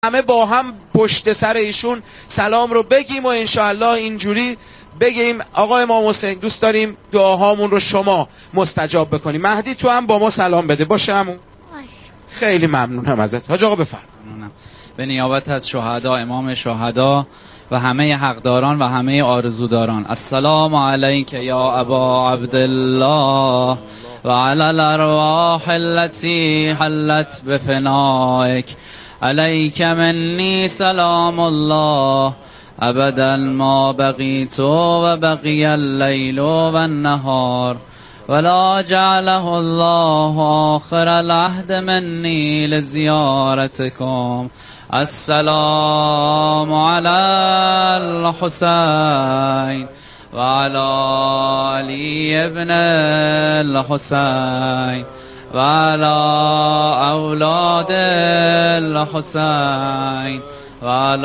همه با هم پشت سر ایشون سلام رو بگیم و انشاءالله اینجوری بگیم آقا امام حسین دوست داریم دعاهامون رو شما مستجاب بکنیم. مهدی تو هم با ما سلام بده باشه همون. خیلی ممنونم ازت حاج آقا، بفرمایید. به نیابت از شهدا، امام شهدا و همه حقداران و همه آرزوداران، السلام علیک یا ابا عبدالله و علی الارواح التي حلت بفنائک، علیک منی سلام الله ابدا ما بقیت و بقی اللیل و النهار ولا جعله الله آخر العهد منی لزیارتکم. السلام علی الحسین و علی علی ابن الحسین و علی اولاد الحسین و علی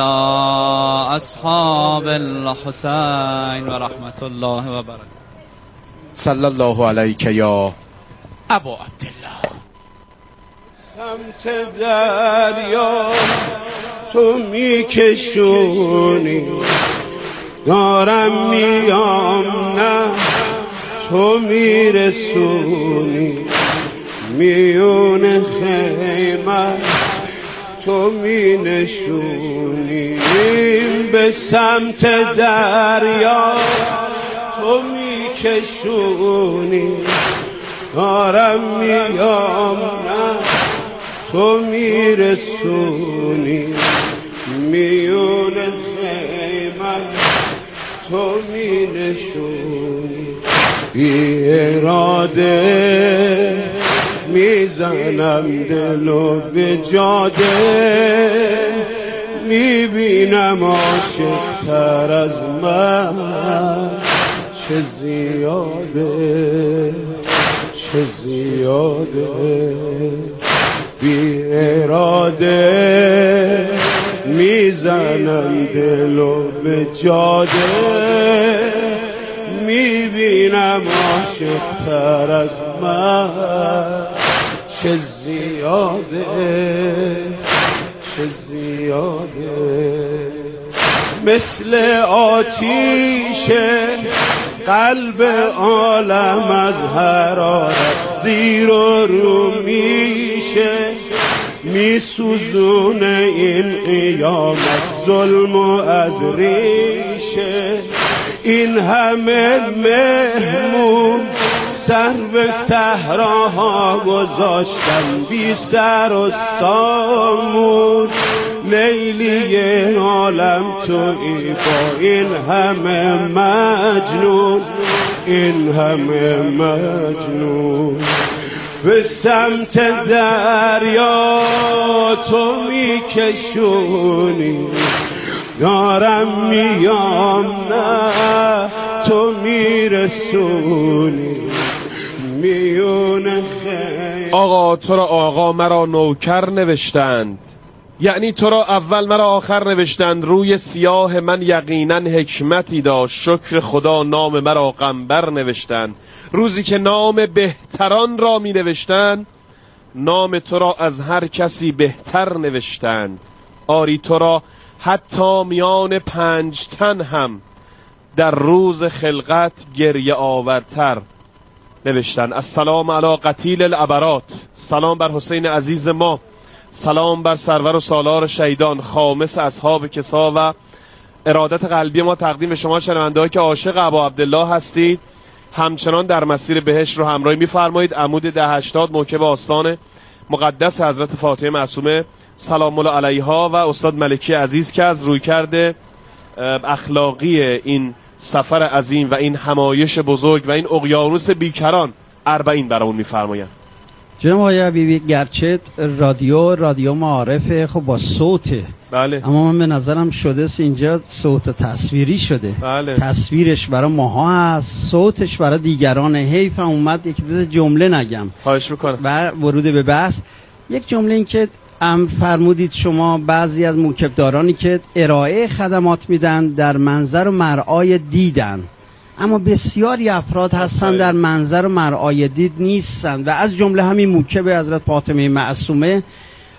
اصحاب الحسین و رحمت الله و برکاته. صلی الله علیک یا ابا عبدالله. سمت دریا تو میکشونی، دارم میام نه تو میرسونی، میون خیمه تو مینشونی، به سمت دریا تو میکشونی، دارم میام نه تو میرسونی، میون خیمه تو مینشونی، بی اراده میزنم دلو به جاده، میبینم عاشق تر از من چه زیاده چه زیاده، بی اراده میزنم دلو به جاده، میبینم عاشق تر از من چه زیاده چه زیاده، مثل آتیش قلب عالم از حرارت زیر و رو میشه، میسوزونه این قیامت ظلم و از ریشه، این همه مهمون سر به صحراها گذاشتن بی سر و سامون، لیلی عالم تویی با این همه مجنون، این همه مجنون، به سمت دریا تو میکشونی، دارم میام نه تو میرسونی، میون خیلی. آقا تو را آقا مرا نوکر نوشتند، یعنی تو را اول مرا آخر نوشتند، روی سیاه من یقینا حکمتی داشت، شکر خدا نام مرا قنبر نوشتند، روزی که نام بهتران را می نوشتند، نام تو را از هر کسی بهتر نوشتند، آری تو را حتی میان 5 تن هم در روز خلقت گریه آورتر نوشتن. السلام علی قتیل العبرات، سلام بر حسین عزیز ما، سلام بر سرور و سالار شهیدان، خامس اصحاب کسا و ارادت قلبی ما تقدیم شما شنونده‌ای که عاشق ابا عبدالله هستید، همچنان در مسیر بهشت رو همراهی می‌فرمایید. عمود 1080 موکب آستان مقدس حضرت فاطمه معصومه سلام الله علیها و استاد ملکی عزیز که از رویکرد اخلاقی این سفر عظیم و این همایش بزرگ و این اقیانوس بیکران 40 برامون می‌فرمایند. جناب آقای حبیبی، گرچه رادیو معارفه خب با صوته، بله، اما من به نظرم شده اینجا صوت تصویری شده. بله. تصویرش برای ماها هست، صوتش برای دیگران. حیف اومد یک جمله نگم. خواهش میکنم. و ورود به بحث، یک جمله این که فرمودید شما بعضی از موکبدارانی که ارائه خدمات میدن در منظر و مرعای دیدن، اما بسیاری افراد هستن در منظر و مرعای دید نیستن و از جمله همین موکب حضرت فاطمه معصومه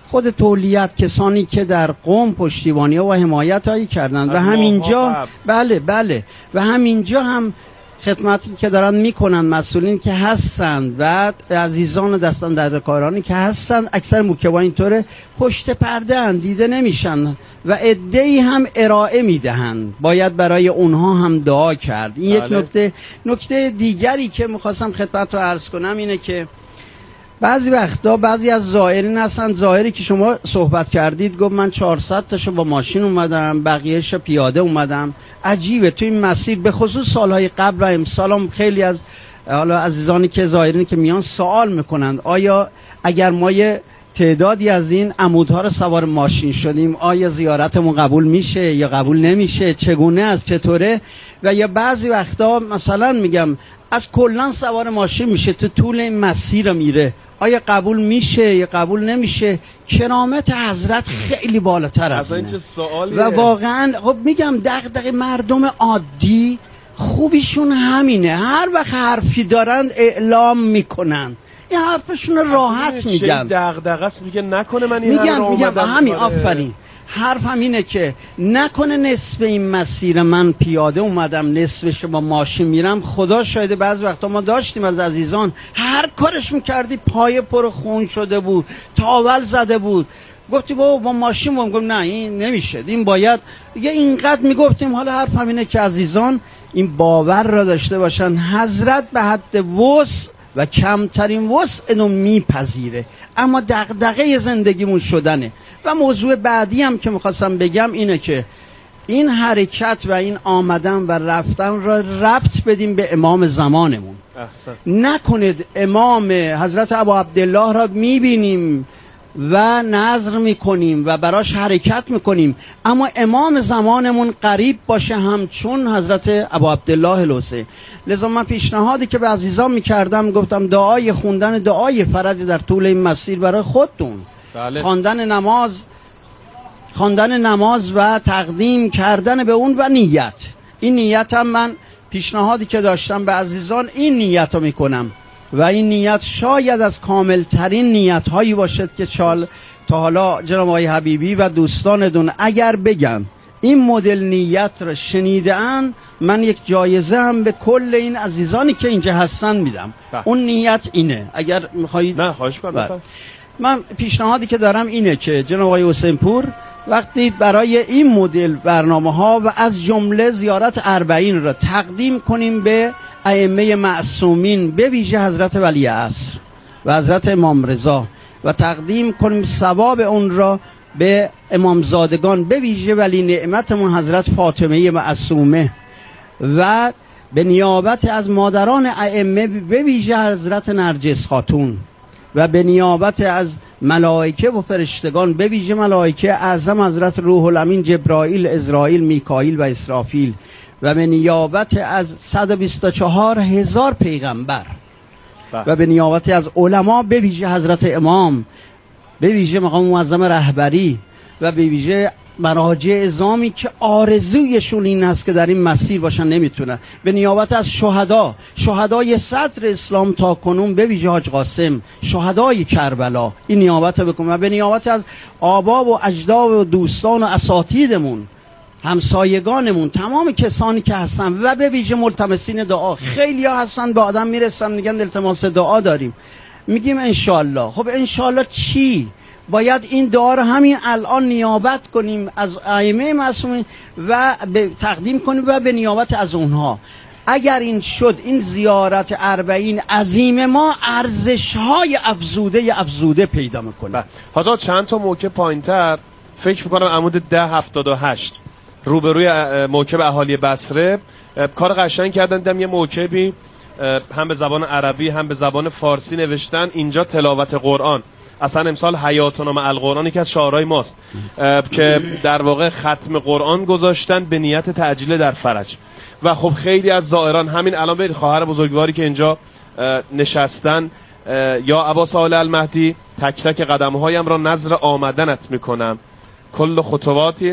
خود تولیت کسانی که در قم پشتیبانی و حمایت هایی کردند و همینجا بله و همینجا هم خدمتی که دارن میکنن مسئولین که هستند و عزیزان دستان دردکارانی که هستند، اکثر موکبا اینطوره پشت پرده اند، دیده نمیشن و عده‌ای هم ارائه میدهند. باید برای اونها هم دعا کرد. این یک نکته دیگری که میخواستم خدمت رو عرض کنم اینه که بعضی وقتا بعضی از زائرین هستن، زائری که شما صحبت کردید گفت من 400 تاشو با ماشین اومدم، بقیه‌شو پیاده اومدم. عجیبه تو این مسیر به خصوص سالهای قبل و امسال هم خیلی از حالا عزیزانی که زائرین که میان سوال میکنند آیا اگر ما یه تعدادی از این عمودها رو سوار ماشین شدیم آیا زیارتمون قبول میشه یا قبول نمیشه، چگونه است، چطوره؟ و یا بعضی وقتا مثلا میگم از کلان سوار ماشین میشه تو طول این مسیر میره، آیا قبول میشه یا قبول نمیشه؟ کرامت حضرت خیلی بالاتر از اینه و واقعا خب میگم دغدغه مردم عادی خوبیشون همینه، هر وقت حرفی دارن اعلام میکنن، این حرفشون راحت میگن، دغدغه است میگه نکنه من این میگم همین آفرین. حرفم اینه که نکنه نصف این مسیر من پیاده اومدم نصفش با ماشین میرم. خدا شاهده بعض وقتا ما داشتیم از عزیزان هر کارش میکردی پای پر خون شده بود، تاول زده بود، گفتی با ماشین گفتم نه این نمیشه، این باید دیگه اینقدر میگفتیم. حالا حرفم اینه که عزیزان این باور را داشته باشن حضرت به حد وسع و کمترین وسع اینو میپذیره، اما دغدغه زندگیمون شدنه. و موضوع بعدی هم که میخواستم بگم اینه که این حرکت و این آمدن و رفتن را ربط بدیم به امام زمانمون. نکنید امام حضرت ابا عبدالله را میبینیم و نظر میکنیم و براش حرکت میکنیم، اما امام زمانمون قریب باشه همچون حضرت ابا عبدالله الحسین. لذا من پیشنهادی که به عزیزان میکردم گفتم دعای خوندن دعای فرج در طول این مسیر برای خودتون، خواندن نماز و تقدیم کردن به اون و نیت. این نیت هم من پیشنهادی که داشتم به عزیزان این نیت رو میکنم و این نیت شاید از کامل ترین نیت هایی باشد که تا حالا جناب آقای حبیبی و دوستان دون اگر بگن این مدل نیت رو شنیدن، من یک جایزه هم به کل این عزیزانی که اینجا هستن میدم. اون نیت اینه. اگر میخواید نه خواهش کنم. من پیشنهادی که دارم اینه که جناب آقای حسین پور وقتی برای این مدل برنامه ها و از جمله زیارت 40 را تقدیم کنیم به ائمه معصومین به ویژه حضرت ولی عصر و حضرت امام رضا و تقدیم کنیم ثواب اون را به امامزادگان به ویژه ولی نعمتمون حضرت فاطمه معصومه و به نیابت از مادران ائمه به ویژه حضرت نرجس خاتون و به نیابت از ملائکه و فرشتگان به ویژه ملائکه اعظم حضرت روح الامین جبرائیل، اسرائیل، میکائیل و اسرافیل و به نیابت از 124,000 پیغمبر و به نیابت از علما به ویژه حضرت امام، به ویژه مقام معظم رهبری و به ویژه مراجع اعظامی که آرزویشون این است که در این مسیر باشن نمیتونن، به نیابت از شهدای صدر اسلام تا کنون به ویژه حاج قاسم، شهدای کربلا، این نیابت بکنم و به نیابت از آبا و اجداد و دوستان و اساتیدمون، همسایگانمون، تمام کسانی که هستن و به ویژه ملتمسین دعا. خیلی ها هستن به آدم میرسن میگن التماس دعا داریم، میگیم انشالله. خب انشالله چی؟ باید این دعا رو همین الان نیابت کنیم از ائمه معصومین و تقدیم کنیم و به نیابت از اونها. اگر این شد این زیارت 40 عظیم ما ارزش‌های افزوده پیدا میکنه. حاجا چند تا موکب پایین‌تر فکر میکنم عمود 1078 روبروی موکب اهالی بصره کار قشنگ کردن. دیدم یه موکبی هم به زبان عربی هم به زبان فارسی نوشتن اینجا تلاوت قرآن. اصلا امسال حیاتنا مع القرآن یکی از شعارهای ماست که در واقع ختم قرآن گذاشتن به نیت تعجیل در فرج. و خب خیلی از زائران همین الان برید خواهر بزرگواری که اینجا نشستن یا ابا صالح المهدی تک تک قدم‌هایم را نظر آمدنت میکنم کل خطواتی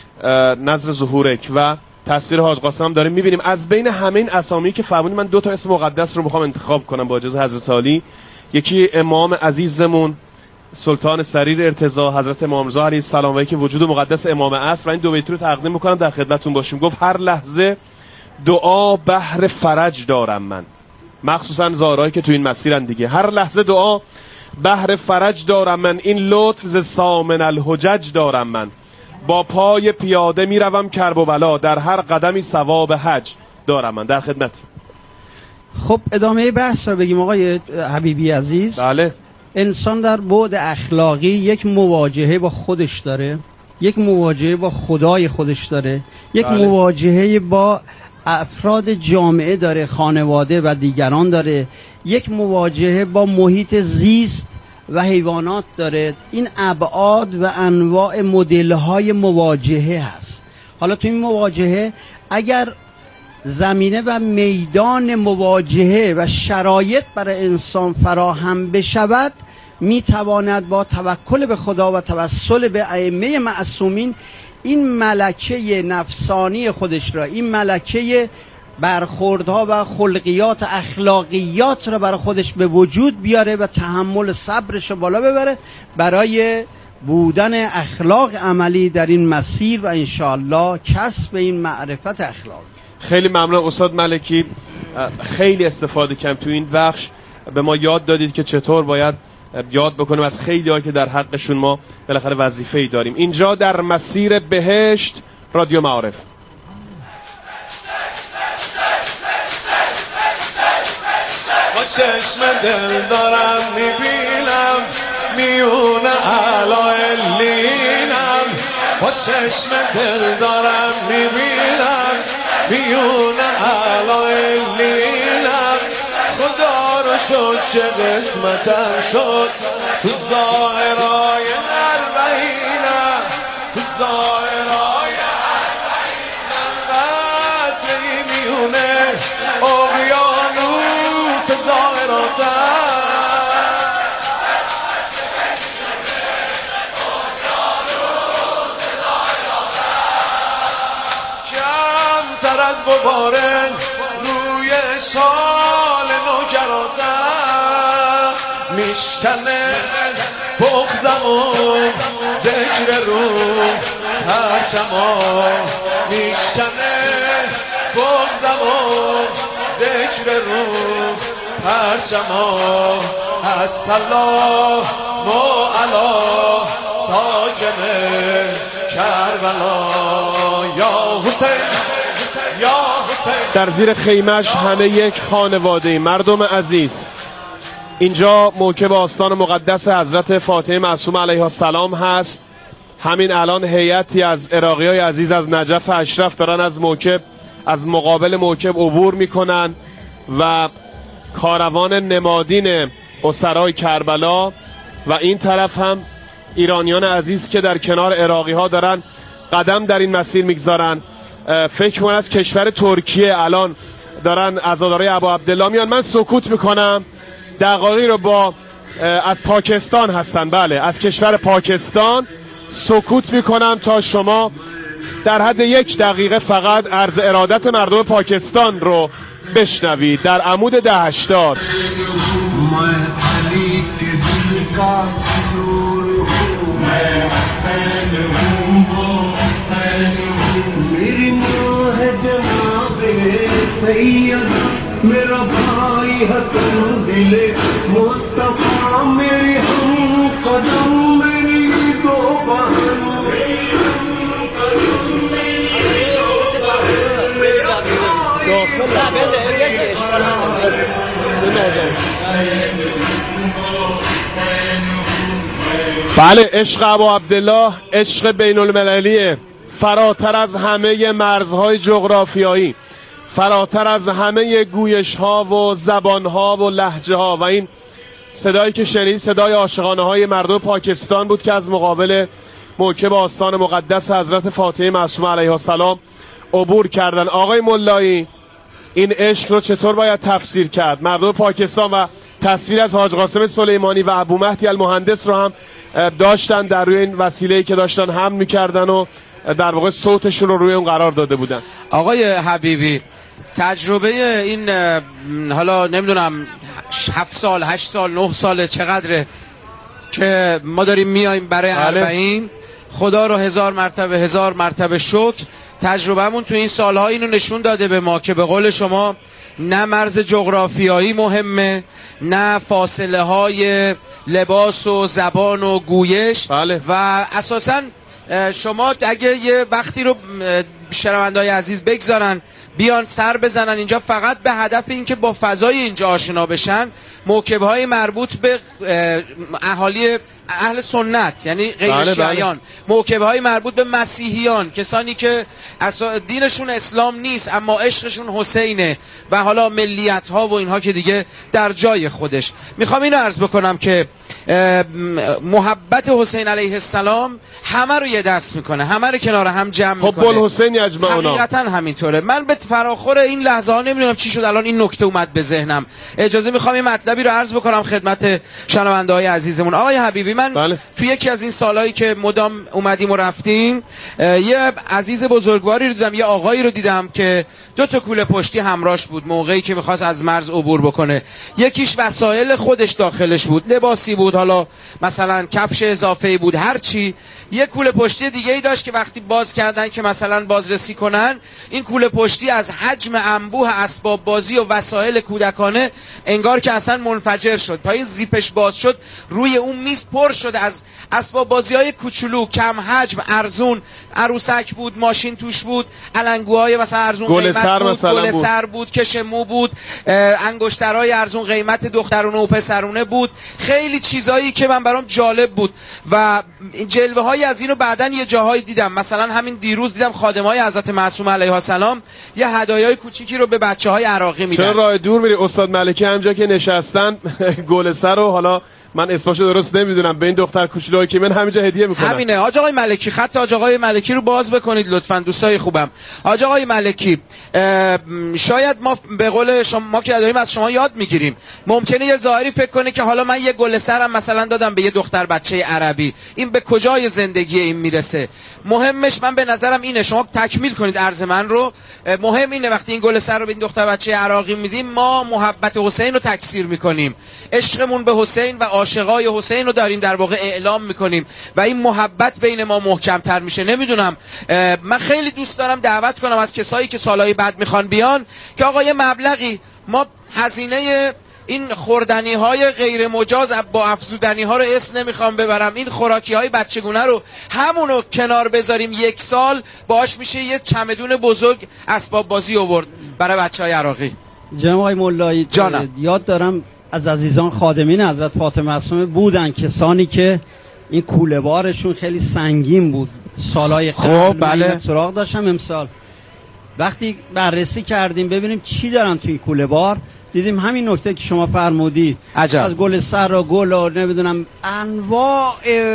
نظر ظهورک و تصویر حاج قاسم هم داریم میبینیم. از بین همه این اسامی که فرمودید من 2 تا اسم مقدس رو میخوام انتخاب کنم با اجازه حضرت عالی. یکی امام عزیزمون سلطان سریر ارتضا حضرت امام رضا علیه السلام و که وجود مقدس امام عصر و این دو بیت رو تقدیم میکنم در خدمتتون باشیم. گفت هر لحظه دعا بهر فرج دارم من، مخصوصا زارایی که تو این مسیرن دیگه. هر لحظه دعا بهر فرج دارم من، این لطف ز سامن الحجج دارم من. با پای پیاده میروم کرب و بلا، در هر قدمی ثواب حج دارم من. در خدمت. خب ادامه بحث رو بگیم آقای حبیبی عزیز. بله. انسان در بعد اخلاقی یک مواجهه با خودش داره، یک مواجهه با خدای خودش داره، یک بله. مواجهه با افراد جامعه داره، خانواده و دیگران داره، یک مواجهه با محیط زیست و حیوانات داره. این ابعاد و انواع مدل‌های مواجهه هست. حالا تو این مواجهه اگر زمینه و میدان مواجهه و شرایط برای انسان فراهم بشود، میتواند با توکل به خدا و توسل به ائمه معصومین این ملکه نفسانی خودش را، این ملکه برخوردها و خلقیات اخلاقیات را برای خودش به وجود بیاره و تحمل صبرش را بالا ببره برای بودن اخلاق عملی در این مسیر و انشاءالله کسب این معرفت اخلاق. خیلی ممنون استاد ملکی، خیلی استفاده کردم تو این بخش. به ما یاد دادید که چطور باید یاد بکنیم از خیلی هایی که در حقشون ما بالاخره وظیفه‌ای داریم. اینجا در مسیر بهشت، رادیو معارف. با چشم دل دارم میبینم میون علایلینم، با چشم دل دارم میبینم میون علایلینم. خدا رو شد چه قسمتم شد تو ظاهرای اربعینم، تو ظاهرای اربعینم. قطعی میونه اقیانوس ظاهراتم، کمتر از غباره روی شال نوکراتم. میشکنه بغضم و ذکر رو پرچما، میشکنه بغضم و ذکر رو پرچما. السلام علی ساکن کربلا یا حسین یا حسین. در زیر خیمش همه یک خانواده. مردم عزیز، اینجا موکب آستان مقدس حضرت فاطمه معصومه علیها السلام هست. همین الان هیئتی از عراقیای عزیز از نجف اشرف دارن از موکب، از مقابل موکب عبور میکنن و کاروان نمادین اسرای کربلا و این طرف هم ایرانیان عزیز که در کنار عراقی ها دارن قدم در این مسیر میگذارن. فکر کنم از کشور ترکیه الان دارن عزادارای ابا عبدالله میان. من سکوت میکنم، دقایقی رو با از پاکستان هستن، بله از کشور پاکستان سکوت میکنم تا شما در حد 1 دقیقه فقط عرض ارادت مردم پاکستان رو بشنوید. در عمود 1080 मेरा भाई हसन दिले मुस्तफा, मेरी हम कदम मेरी दो बहन, بله عشق ابا عبدالله عشق بین المللیه، فراتر از همه مرزهای جغرافیایی، فراتر از همه گویش ها و زبان ها و لهجه ها. و این صدایی که شنید صدای عاشقانه های مردم پاکستان بود که از مقابل موکب آستان مقدس حضرت فاطمه معصومه علیها السلام عبور کردن. آقای ملایی، این عشق رو چطور باید تفسیر کرد؟ مردم پاکستان و تصویر از حاج قاسم سلیمانی و ابو مهدی المهندس رو هم داشتن در روی این وسیله‌ای که داشتن حمل می‌کردن و در واقع صوتشون رو روی اون قرار داده بودن. آقای حبیبی، تجربه این حالا نمیدونم 7 سال 8 سال 9 ساله چقدره، که ما داریم میایم برای اربعین. خدا رو هزار مرتبه شکر. تجربهمون تو این سالها اینو نشون داده به ما که به قول شما نه مرز جغرافیایی مهمه، نه فاصله های لباس و زبان و گویش. و اساساً شما اگه یه وقتی رو شنونده‌های عزیز بگذارن بیان سر بزنن اینجا فقط به هدف این که با فضای اینجا آشنا بشن، موکب‌های مربوط به اهالی اهل سنت یعنی غیر شیعیان، موکب‌های مربوط به مسیحیان، کسانی که دینشون اسلام نیست اما عشقشون حسینه و حالا ملیت‌ها و اینها که دیگه در جای خودش. میخوام اینو عرض بکنم که محبت حسین علیه السلام همه رو یه دست میکنه، همه رو کنار هم جمع میکنه. حب الحسین یجمعنا. حقیقتا همینطوره. من به فراخور این لحظه ها نمیدونم چی شد الان این نکته اومد به ذهنم. اجازه میخوام این مطلبی رو عرض بکنم خدمت شنونده های عزیزمون. آقای حبیبی، من تو یکی از این سالهایی که مدام اومدیم و رفتیم یه عزیز بزرگواری رو دیدم، یه آقایی رو دیدم که 2 تا کوله پشتی همراهش بود موقعی که میخواست از مرز عبور بکنه. یکیش وسایل خودش داخلش بود، لباسی بود، حالا مثلا کفش اضافه‌ای بود، هر چی. یه کوله پشتی دیگه ای داشت که وقتی باز کردن که مثلا بازرسی کنن، این کوله پشتی از حجم انبوه اسباب بازی و وسایل کودکانه انگار که اصلا منفجر شد. تا این زیپش باز شد روی اون میز پر شده از اسباب بازی‌های کوچولو، کم حجم، ارزون. عروسک بود، ماشین توش بود، علنگوهای مثلا ارزون قیمت بود، گل سر بود، کش مو بود، انگشترهای ارزون قیمت دخترونه و پسرونه بود، خیلی چیزایی که من برام جالب بود و جلوه‌های از اینو بعدن یه جاهایی دیدم. مثلا همین دیروز دیدم خادمای حضرت معصومه علیها السلام یه هدایای کوچیکی رو به بچه‌های عراقی میدن. چرا راه دور میری؟ استاد ملکی همجا که نشستن گل سر رو، حالا من اسمشو درست نمیدونم، به این دختر کوچولویی که من همینجا هدیه میکنم. همینه. حاج آقای ملکی، خط حاج آقای ملکی رو باز بکنید لطفاً دوستای خوبم. حاج آقای ملکی، شاید ما به قول شما ما که داریم از شما یاد میگیریم، ممکنه یه ظاهری فکر کنه که حالا من یه گل سرم مثلا دادم به یه دختر بچه عربی، این به کجای زندگی این میرسه؟ مهمش من به نظرم اینه، شما تکمیل کنید عرض من رو. مهم اینه وقتی این گل سر رو به این دختر بچه عراقی میدیم ما محبت حسین رو تکثیر میکنیم، عشقمون به حسین و عاشقای حسین رو داریم در واقع اعلام میکنیم و این محبت بین ما محکمتر میشه. نمیدونم، من خیلی دوست دارم دعوت کنم از کسایی که سالهای بعد میخوان بیان که آقا یه مبلغی ما هزینه این خوردنی های غیر مجاز با افزودنی ها رو اسم نمیخوام ببرم، این خوراکی های بچگونه رو همونو کنار بذاریم، 1 سال باش میشه یه چمدون بزرگ اسباب بازی آورد برای بچهای عراقی. جناب آقای مولایی، یاد دارم از عزیزان خادمین حضرت فاطمه معصومه بودن کسانی که این کوله بارشون خیلی سنگین بود سالهای قبل. بله. سراغ داشتم امسال وقتی بررسی کردیم ببینیم چی دارن تو این کوله بار، دیدیم همین نکته که شما فرمودید. عجب. از گل سر و گل و نمیدونم انواع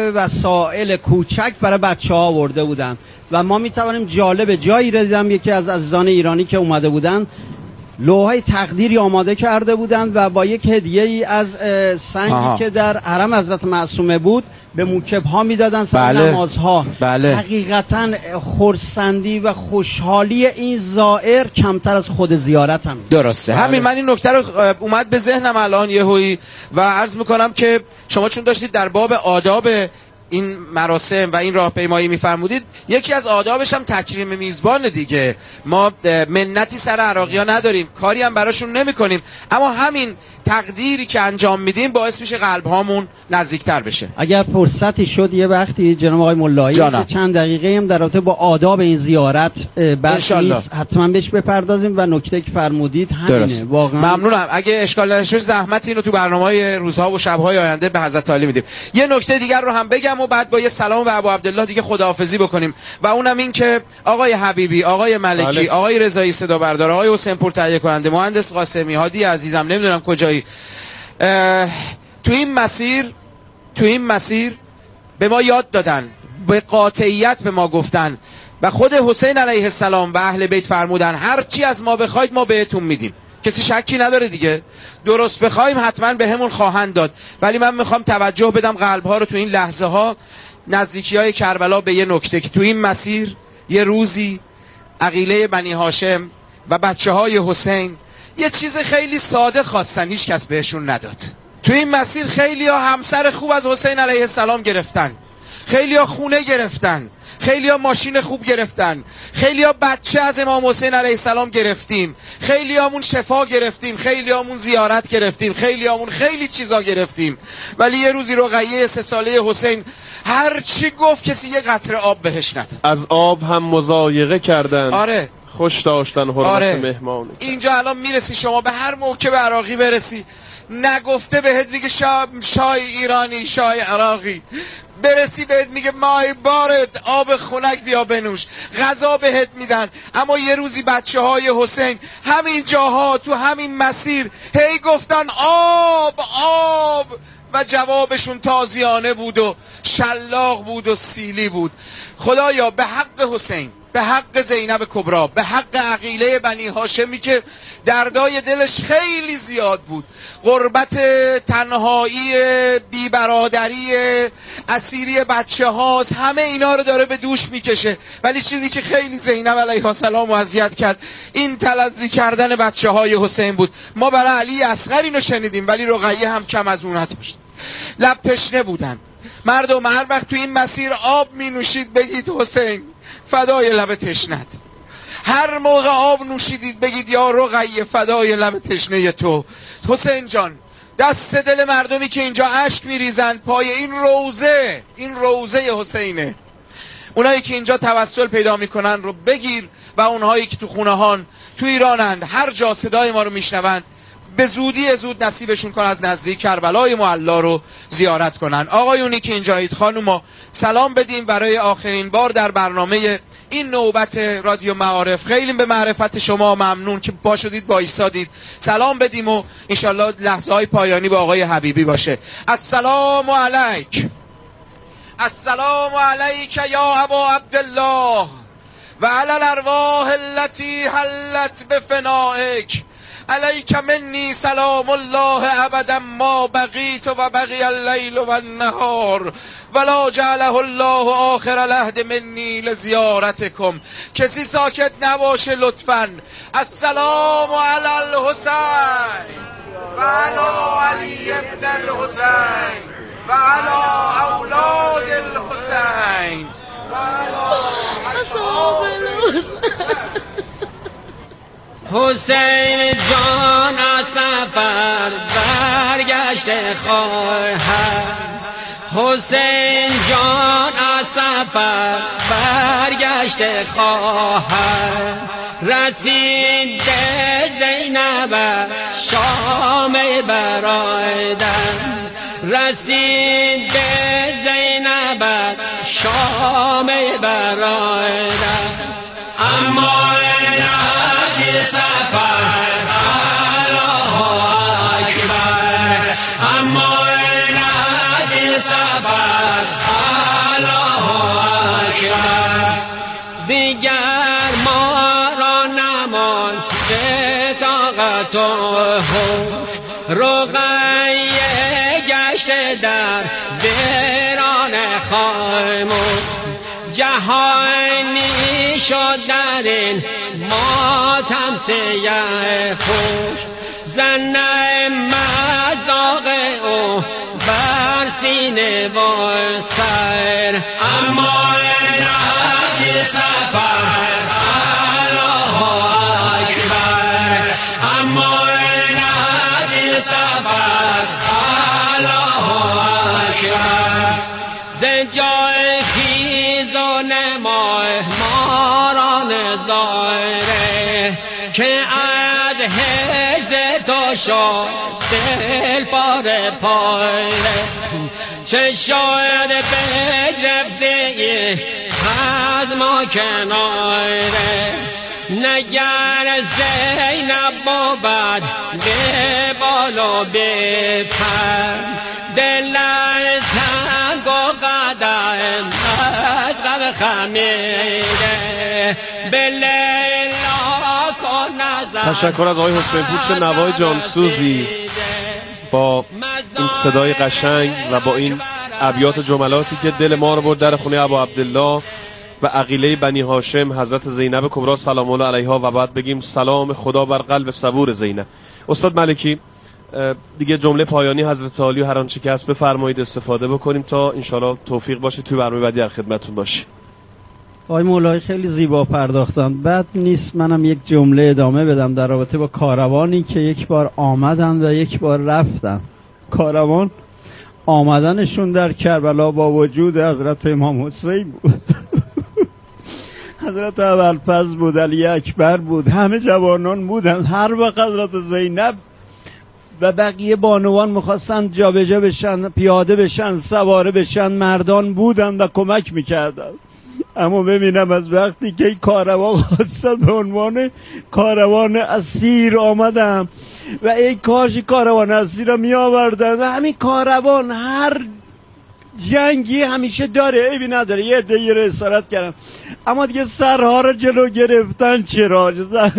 وسایل کوچک برای بچه ها آورده بودن و ما میتوانیم جالب جایی رو دیدم یکی از عزیزان ایرانی که اومده بودن لوحه تقدیری آماده کرده بودند و با یک هدیه‌ای از سنگی که در حرم حضرت معصومه بود به موکب‌ها میدادن سر نمازها. بله. حقیقتاً خرسندی و خوشحالی این زائر کمتر از خود زیارت هم درسته. بله. همین من این نکته رو اومد به ذهنم الان یهویی و عرض میکنم که شما چون داشتید در باب آداب این مراسم و این راهپیمایی میفرمودید، یکی از آدابش هم تکریم میزبان دیگه. ما منتی سر عراقی‌ها نداریم، کاری هم براشون نمی‌کنیم، اما همین تقدیری که انجام میدیم باعث میشه قلب هامون نزدیکتر بشه. اگر فرصتی شد یه وقتی جناب آقای مولایی که چند دقیقه هم در رابطه با آداب این زیارت بحث نیست حتما بهش بپردازیم و نکته که فرمودید همینه. واقعا ممنونم. اگه اشکال نشه زحمت اینو تو برنامه‌های روزها و شب‌های آینده به حضرت علی میدیم. یه نکته دیگر رو هم بگم و بعد با یه سلام به ابو عبدالله دیگه خداحافظی بکنیم و اونم این که آقای حبیبی، آقای ملکی، آقای رضایی صدا بردار، آقای حسین پور تهیه کننده، مهندس قاسمی، هادی عزیزم نمیدونم کجایی، تو این مسیر به ما یاد دادن، به قاطعیت به ما گفتن و خود حسین علیه السلام و اهل بیت فرمودن هر چی از ما بخواید ما بهتون میدیم. کسی شکی نداره دیگه، درست بخوایم حتما به همون خواهند داد. ولی من میخوام توجه بدم قلبها رو تو این لحظه ها، نزدیکی های کربلا، به یه نکته که تو این مسیر یه روزی عقیله بنی هاشم و بچه های حسین یه چیز خیلی ساده خواستن، هیچ کس بهشون نداد. تو این مسیر خیلی ها همسر خوب از حسین علیه السلام گرفتن، خیلی ها خونه گرفتن، خیلی ها ماشین خوب گرفتن، خیلی ها بچه از امام حسین علیه السلام گرفتیم، خیلی هامون شفا گرفتیم، خیلی هامون زیارت گرفتیم، خیلی هامون خیلی چیزا گرفتیم. ولی یه روزی رقیه 3 ساله حسین هر چی گفت کسی یه قطره آب بهش نداد. از آب هم مضایقه کردن. آره، خوش داشتن حرمت مهمان. اینجا الان میرسی شما به هر موکب عراقی برسی، نگفته بهت میگه شاه ایرانی، شاه عراقی، برسی بهت میگه مای بارد، آب خنک بیا بنوش، غذا بهت میدن. اما یه روزی بچه های حسین همین جاها تو همین مسیر هی گفتن آب آب و جوابشون تازیانه بود و شلاق بود و سیلی بود. خدایا به حق حسین، به حق زینب کبرا، به حق عقیله بنی هاشمی که دردای دلش خیلی زیاد بود، غربت، تنهایی، بیبرادری، اسیری بچه هاست، همه اینا رو داره به دوش میکشه. ولی چیزی که خیلی زینب علیها السلام اذیت کرد این تلذی کردن بچه های حسین بود. ما برای علی اصغر اینو شنیدیم ولی رقیه هم کم از اون نداشت. لب تشنه بودن مردم، هر وقت تو این مسیر آب می نوشید بگید حسین فدای لب تشنت. هر موقع آب نوشیدید بگید یا رقیه فدای لب تشنه تو. حسین جان، دست دل مردمی که اینجا اشک میریزن پای این روزه حسینه. اونایی که اینجا توسل پیدا میکنن رو بگیر و اونهایی که تو خونه هان تو ایرانند هر جا صدای ما رو میشنوند به زودی زود نصیبشون کن از نزدیک کربلای معلا رو زیارت کنن. آقایونی که اینجایید، خانوما، سلام بدیم برای آخرین بار در برنامه این نوبت رادیو معارف. خیلی به معرفت شما ممنون که پا شدید وایسادید. سلام بدیم و انشالله لحظه های پایانی با آقای حبیبی باشه. السلام علیک، السلام علیک یا ابا عبدالله و علی الارواح التي حلت بفنائک، علیک منی سلام الله ابدا ما بقیت و بقی اللیل و النهار ولا جعله الله آخر العهد منی لزیارتکم. کسی ساکت نباشه لطفاً. السلام علی الحسین و علی علی ابن الحسین و علی اولاد الحسین و علی اصحاب الحسین. حسین جان از سفر برگشته خواهد، حسین جان از سفر برگشته خواهد، رسید زینب شام برادر، رسید زینب شام برادر. اما سفر الله اکبر، اما نازل سفر الله اکبر. دیگر ما را نمان به طاقت و هوش، رقیه گشته در ویران خاموش، جهانی شد در این ماتم سیه خوش. زن مزداق او بر سینه و سر، اما نازل سفر الله اکبر، اما نازل سفر الله اکبر. زنجای خیز و نمای ماران زاره که از هجر تو شد دل پاره پاره، چه شاید بگرفته از ما کناره. نگر زینب بود به بالا بپر، دل تنگ و قدم از غم خمیده، به لیلا کن نظر. تشکر از آقای حسین پور که نوای جانسوزی با این صدای قشنگ و با این ابیات جملاتی که دل ما رو برد در خونه ابا عبدالله و عقیله بنی هاشم حضرت زینب کبرا سلام الله علیها. و بعد بگیم سلام خدا بر قلب صبور زینب. استاد ملکی، دیگه جمله پایانی حضرت عالی و هر آنچه که هست بفرمایید استفاده بکنیم تا انشالله توفیق باشه توی برنامه بعدی در خدمتتون باشیم. آقای مولایی خیلی زیبا پرداختن. بد نیست منم یک جمله ادامه بدم در رابطه با کاروانی که یک بار آمدن و یک بار رفتن. کاروان آمدنشون در کربلا با وجود حضرت امام حسین بود حضرت ابوالفضل بود، علی اکبر بود، همه جوانان بودن. هر وقت حضرت زینب و بقیه بانوان میخواستن جابجا بشن، پیاده بشن، سواره بشن، مردان بودن و کمک میکردن. اما ببینم از وقتی که این کاروان خواستن به عنوان کاروان اسیر آمدم و ای کاش کاروان اسیر را می آوردن و همین کاروان هر جنگی همیشه داره، عیبی نداره. یه عده‌ای رو اسارت کردم اما دیگه سرها رو جلو گرفتن چرا،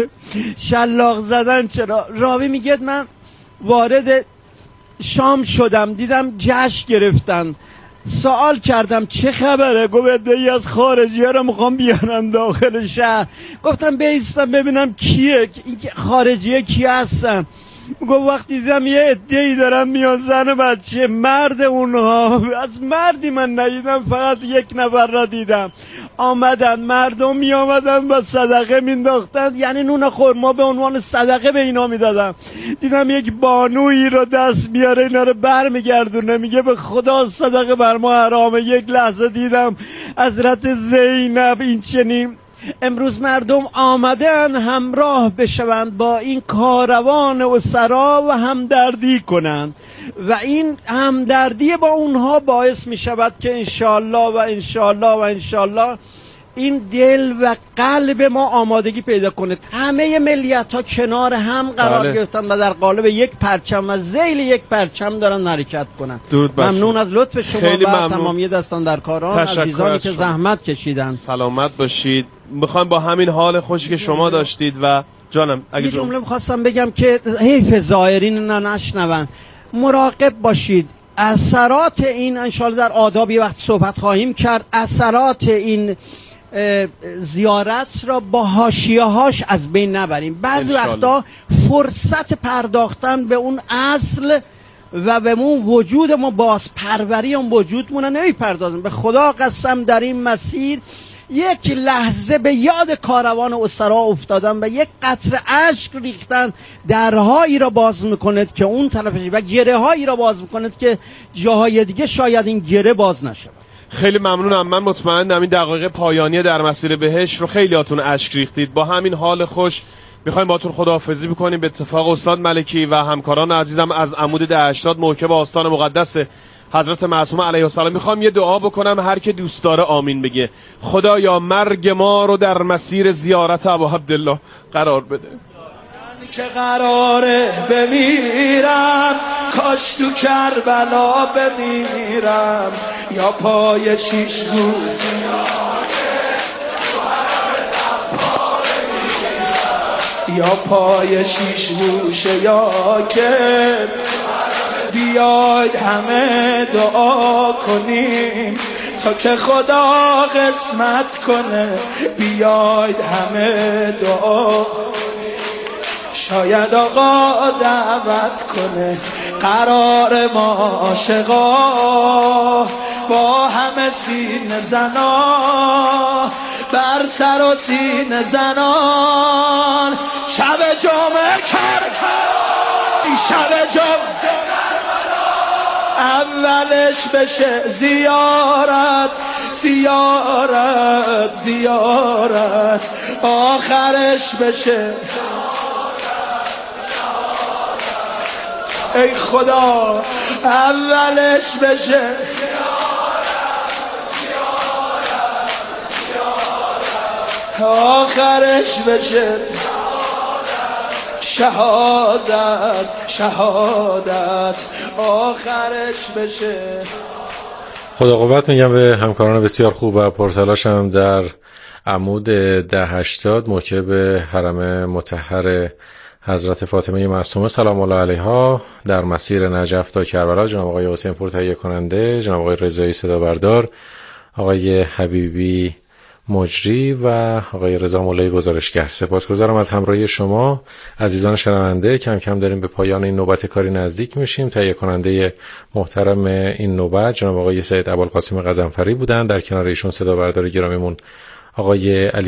شلاق زدن چرا. راوی میگه من وارد شام شدم دیدم جشن گرفتن، سوال کردم چه خبره؟ گفت عده‌ای از خارجی‌ها رو میخوام بیارن داخل شهر. گفتم بیستم ببینم کیه این خارجی‌ها کی هستن. گفت وقتی دیدم یه عده‌ای دارن میان زن و بچه، مرد اونها از مردی من ندیدم، فقط یک نفر را دیدم. آمدن مردم می آمدن و صدقه مینداختن، یعنی نون خرما به عنوان صدقه به اینا میدادن. دیدم یک بانویی رو دست میاره اینا رو بر میگردونه، میگه به خدا صدقه بر ما حرامه. یک لحظه دیدم حضرت زینب این چنین. امروز مردم آمدن همراه بشوند با این کاروان اسرا و همدردی کنند و این همدردی با اونها باعث می شود که انشالله و انشالله و انشالله این دل و قلب ما آمادگی پیدا کنه. همه ملیت ها کنار هم قرار گرفتن و در قالب یک پرچم و ذیل یک پرچم دارن حرکت کنن. ممنون از لطف شما و تمامی دستان در کاران، عزیزانی که زحمت کشیدن. سلامت باشید. میخوایم با همین حال خوشی که شما داشتید و جانم اگه یه جمله میخواستم بگم که حیف ظاهرین نشنون، مراقب باشید. اثرات این انشالله در آداب یه وقت صحبت خواهیم کرد، اثرات این زیارت را با حاشیه‌هاش از بین نبریم. بعضی وقتا فرصت پرداختن به اون اصل و به اون وجود ما، باز پروری اون وجودمون نمیپردازیم. به خدا قسم در این مسیر یک لحظه به یاد کاروان اسرا افتادن و یک قطره اشک ریختن درهایی را باز میکند که اون طرفش و گره هایی را باز میکند که جاهای دیگه شاید این گره باز نشه. خیلی ممنونم. من مطمئنم این دقایق پایانی در مسیر بهشت رو خیلی هاتون اشک ریختید. با همین حال خوش میخوایم باهاتون خداحافظی بکنیم. به اتفاق استاد ملکی و همکاران عزیزم از عمود 80 موکب آستان مقدس حضرت معصومه علیه السلام میخوام یه دعا بکنم، هر که دوست داره آمین بگه. خدایا مرگ ما رو در مسیر زیارت ابا عبدالله قرار بده. که قراره بمیرم کاش تو کربلا بمیرم، یا پای شیش روز یا پای شیش روشه، یا که بیاید همه دعا کنیم تا که خدا قسمت کنه. بیاید همه دعا، شاید آقا دعوت کنه. قرار ما عاشقا با همه سینه زنا، بر سر و سینه زنان شب جمعه کربلا، شب جمعه اولش بشه زیارت زیارت زیارت، آخرش بشه ای خدا اولش بشه آخرش بشه شهادت شهادت، آخرش بشه. خدا قوت میگم به همکاران بسیار خوب و پرتلاشم در عمود 1080 موکب حرم مطهر حضرت فاطمه معصومه سلام الله علیها در مسیر نجف تا کربلا. جناب آقای حسین پور تهیه کننده، جناب آقای رضایی صدا بردار، آقای حبیبی مجری و آقای رضا مولایی گزارشگر. سپاسگزارم از همراهی شما عزیزان شنونده. کم کم داریم به پایان این نوبت کاری نزدیک میشیم. تهیه کننده محترم این نوبت جناب آقای سید ابوالقاسم غضنفری بودند. در کنار ایشون صدا بردار گرامیمون آقای علی